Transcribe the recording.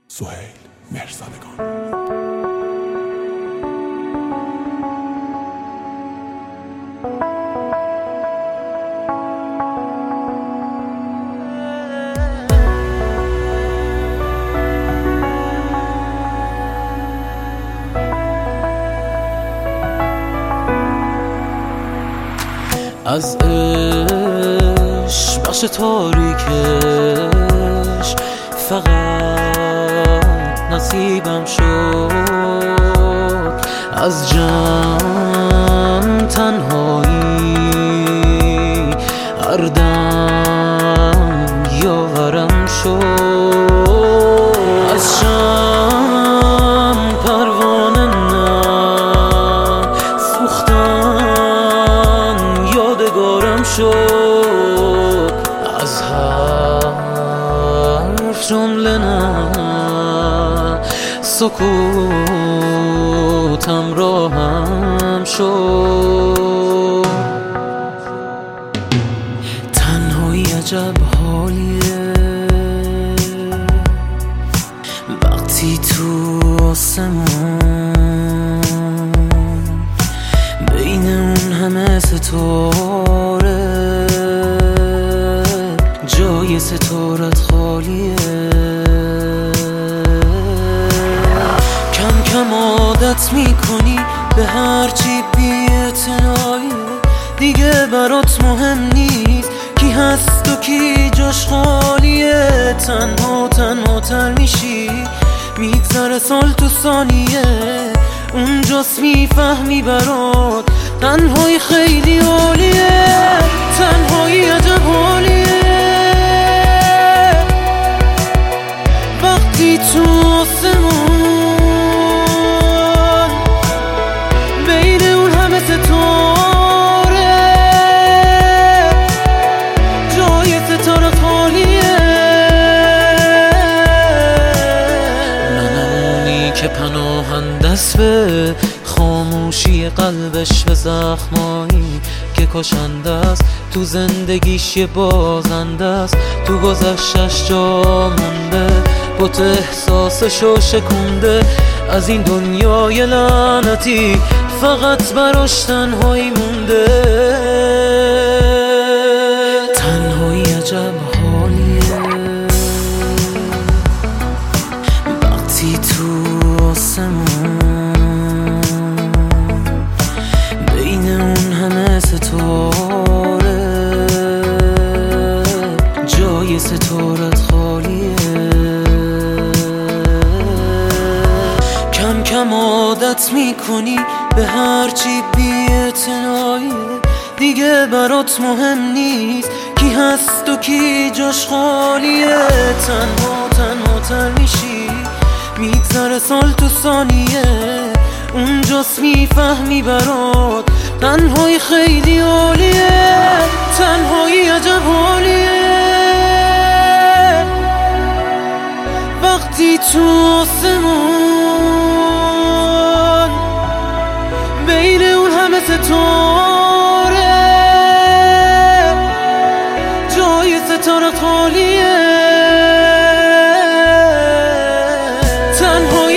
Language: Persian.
سهیل مرزادگان. از عشق بخش تاریکش فقط نصیبم شد، از جمع تنهایی هر دم یاورم شد، از شم پروانه سوختن یادگارم شد، از حرف جمله نه سکوتم راهم شد. تنهایی عجب حالیه وقتی تو آسمون بین اون همه ستاره جای ستارت خالیه. کم کم عادت میکنی به هرچی بی‌اعتنایی، دیگه برات مهم نیست کی هست و کی جاش خالیه. تنها تر میشی، میگذره سال تو ثانیه، اونجاست میفهمی برات تنهایی خیلی عالیه. تنهایی عجب حالیه وقتی تو آسمون بین اون همه ستاره جای ستاره خالیه. نمونی که پناهنده است به خاموشی قلبش، به زخمایی که کشنده است تو زندگیش یه بازنده است، تو گذشتش جا مونده بوت احساسشو شکونده. از این دنیای لعنتی فقط براش تنهایی مونده. تنهایی عجب حالیه وقتی تو آسمون بین اون همه ستاره جای ستارت خالیه. کم کم عادت میکنی به هرچی بی‌اعتنایی، دیگه برات مهم نیست کی هست و کی جاش خالیه. تنها تر میشی، میگذره سال تو ثانیه، اونجاست میفهمی برات تنهایی خیلی عالیه. تنهایی عجب حالیه وقتی تو آسمون بین اون همه ستاره جای ستاره خالیه. تنهایی